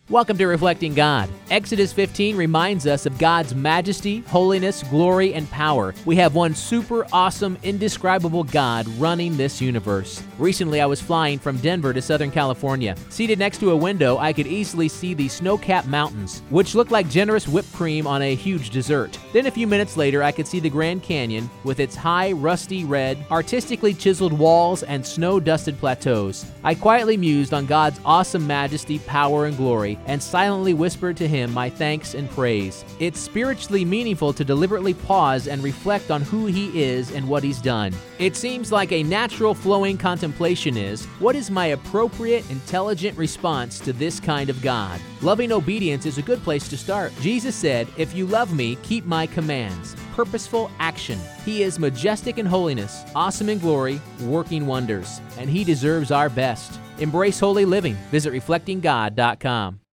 Welcome to Reflecting God. Exodus 15 reminds us of God's majesty, holiness, glory, and power. We have one super awesome, indescribable God running this universe. Recently, I was flying from Denver to Southern California. Seated next to a window, I could easily see the snow-capped mountains, which looked like generous whipped cream on a huge dessert. Then a few minutes later, I could see the Grand Canyon with its high, rusty red, artistically chiseled walls and snow-dusted plateaus. I quietly mused on God's awesome majesty, power, and glory, and silently whispered to him my thanks and praise. It's spiritually meaningful to deliberately pause and reflect on who he is and what he's done. It seems like a natural flowing contemplation is, what is my appropriate, intelligent response to this kind of God? Loving obedience is a good place to start. Jesus said, "If you love me, keep my commands." Purposeful action. He is majestic in holiness, awesome in glory, working wonders, and he deserves our best. Embrace holy living. Visit reflectinggod.com.